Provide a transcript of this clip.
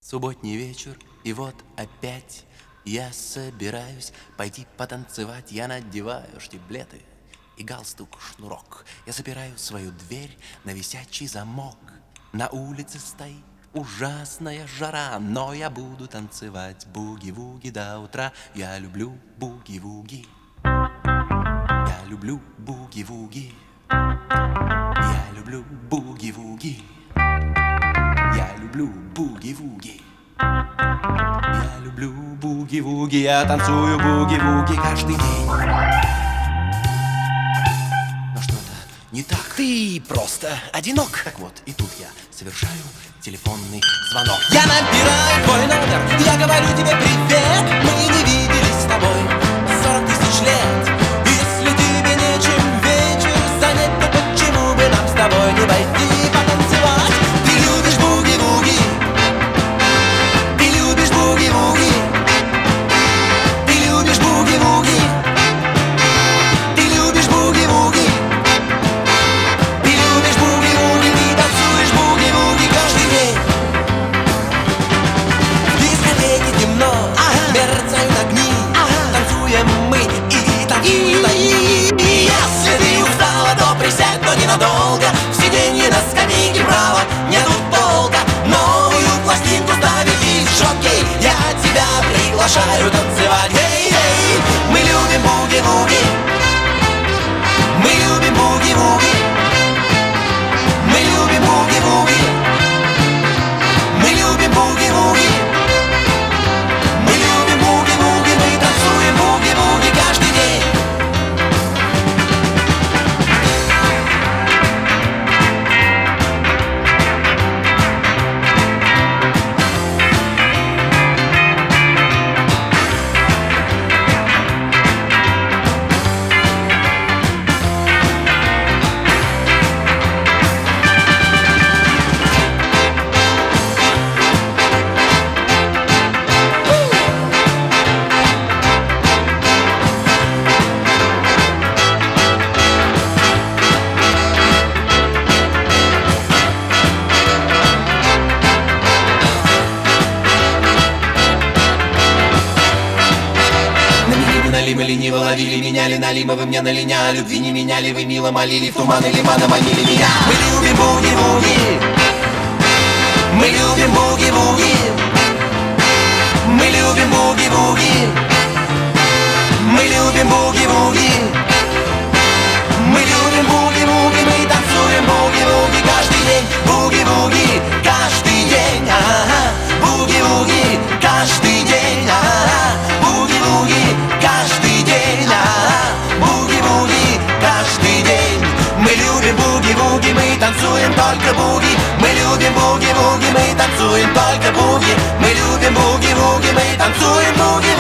Субботний вечер, и вот опять я собираюсь пойти потанцевать. Я надеваю штиблеты и галстук-шнурок. Я запираю свою дверь на висячий замок. На улице стоит ужасная жара, но я буду танцевать буги-вуги до утра. Я люблю буги-вуги. Я люблю буги-вуги. Я люблю буги-вуги. Я люблю буги-вуги. Я люблю буги-вуги. Я танцую буги-вуги каждый день. Но что-то не так. Ты просто одинок. Так вот, и тут я совершаю телефонный звонок. Я набираю твой номер, я говорю тебе привет. Мы не виделись с тобой 40 тысяч лет. Если тебе нечем вечер занять, то почему бы нам с тобой не пойти потанцевать? Ты любишь буги-вуги. Ты любишь буги-вуги. Ты любишь буги-вуги. Ты любишь буги-вуги. Ты любишь буги-вуги. Ты танцуешь буги-вуги каждый день. В дискотеке темно, мерцают огни. Танцуем мы и танцуют они. И если ты устала, то присядь, но ненадолго. В сиденье на скамейке право нету толка. Новую пластинку ставит диск-жокей. Я тебя приглашаю танцевать. Эй-эй, мы любим буги-вуги. Мы любим буги-вуги. Мы любим буги-вуги. Мы любим буги-вуги. Мы любим буги-вуги. Мы танцуем буги-вуги каждый день. Мы лениво ловили, меняли налимы, вы мне на линя. Любви не меняли, вы мило молили, в туманы лимана манили меня. Мы любим буги-вуги. Мы любим буги-вуги. Мы любим буги-вуги. Мы любим буги-вуги. Мы любим буги-вуги. Мы танцуем буги-вуги каждый день. Буги-вуги каждый день. Буги-вуги каждый день. Буги-вуги каждый день. Буги-вуги каждый день. Мы любим буги-вуги, мы танцуем только буги. Мы любим буги-вуги, мы танцуем только буги. Мы любим буги-вуги, мы танцуем буги.